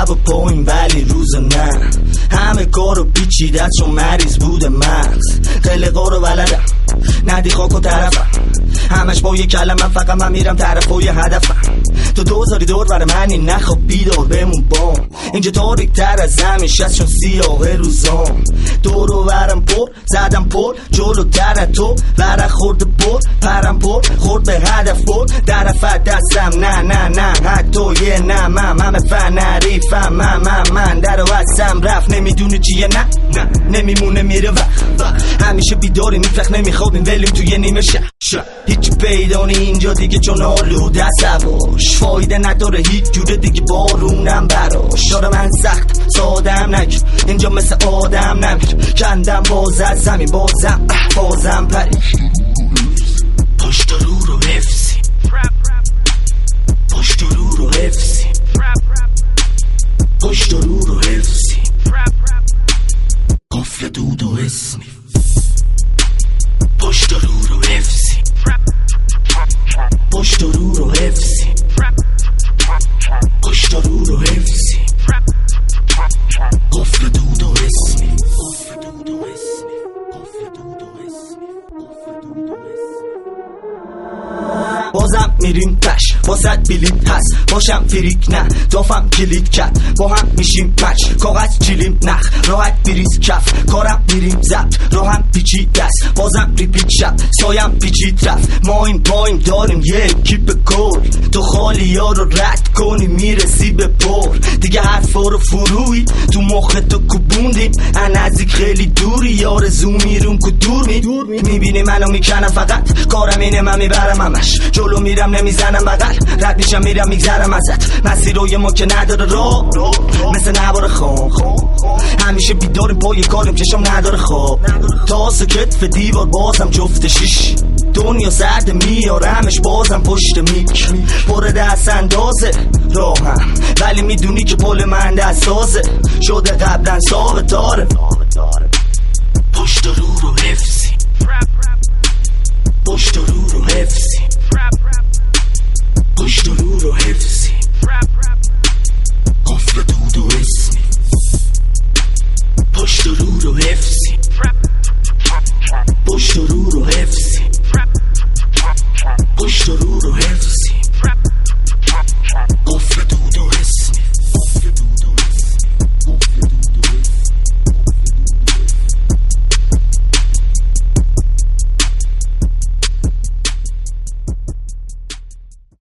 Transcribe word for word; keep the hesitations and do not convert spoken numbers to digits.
شب و پایین ولی روز نه، همه کارو پیچیده چون مریض بوده مغز. قلقا رو بلدم ندی خاک و طرفم، همش با یه کلمه فقط من میرم طرف و یه هدفم. تو دوزاری دور بر منی نخواب بیدار بمون بام، اینجا تاریک تر از زمین شد چون سیاه روزام. دورو برم پر زدم پر جلو تر تو ورق خورده پر پرم پر خورد به هدف پر درفت دستم نه نه نه حتی یه نه من همه فن عریفم من من من در وستم رفت نمیدونه چیه نه نه نمیمونه میره وقت همیشه بیداری میفرخ نمیخوابیم ولیم توی نیمه شهر هیچ پیدا نی اینجا دیگه چون آلوده سواش فایده نداره هیچ جوره دیگه بارونم براش داره من سخت سادم نگیر اینجا مثل آدم نمیر کندم باز از زمین بازم بازم پرید پشت رو رو حفظی پشت رو رو حفظی پشت رو رو حفظی قفل دود و اسمی پشت رو رو حفظی پشت رو رو حفظی پشت رو رو حفظی قفل دود و اسمی قفل دود و اسمی قفل دود و اسمی قفل دود و اسمی بازم میریم پش واسد بلیت هست باشم فریک نه دافم کلید کرد با هم میشیم مچ کاغذ چیلیم نخ راحت بریز کف کارم میریم زبط راهم پیچید دست بازم ریپیت شب سایم پیچید رفت ما این پایم داریم یه کیپ کل تو خالی ها رو رد کنی میرسی به پر دیگه حرفا رو فروی تو مخ تو کوبوندیم ان نزدیک خیلی دوری یار زوم میرون که دور می میبینی منو میکنم فقط کارم اینه من میبرم همش جلو میرم نمیزنم بغل رد میشم میرم میگذرم ازت مسیر روی ما که نداره راه مثل نوار خواب همیشه بیداریم پای کاریم چشم نداره خواب تاس کتف دیوار بازم جفت شیش دنیا سرد میارمش بازم پشت میک پر دست اندازه راهم ولی میدونی که پل من دست سازه شده قبلا ثابت داره پشت رو رو حفظی پشت رو رو حفظی پشت رو رو حفظی